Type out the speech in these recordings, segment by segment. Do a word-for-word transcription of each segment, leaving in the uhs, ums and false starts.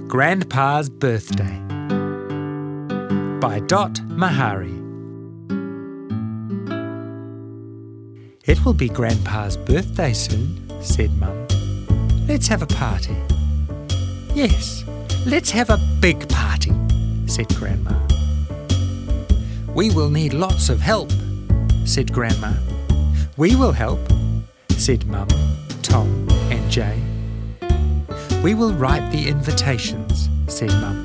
Grandpa's Birthday by Dot Mahari. It will be Grandpa's birthday soon, said Mum. Let's have a party. Yes, let's have a big party, said Grandma. We will need lots of help, said Grandma. We will help, said Mum, Tom and Jay. We will write the invitations, said Mum.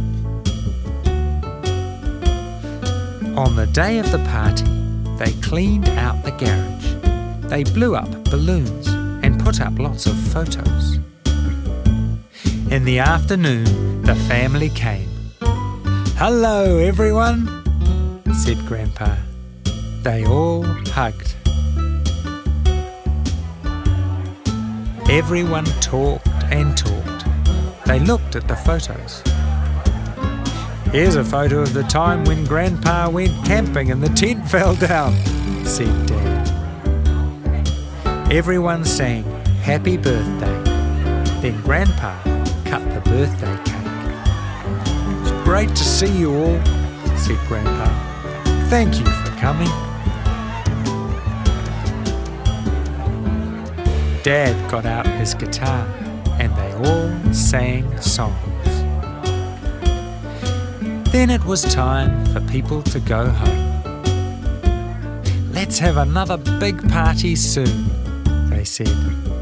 On the day of the party, they cleaned out the garage. They blew up balloons and put up lots of photos. In the afternoon, the family came. Hello, everyone, said Grandpa. They all hugged. Everyone talked and talked. They looked at the photos. Here's a photo of the time when Grandpa went camping and the tent fell down, said Dad. Everyone sang Happy Birthday. Then Grandpa cut the birthday cake. It's great to see you all, said Grandpa. Thank you for coming. Dad got out his guitar and they all sang songs. Then it was time for people to go home. Let's have another big party soon, they said.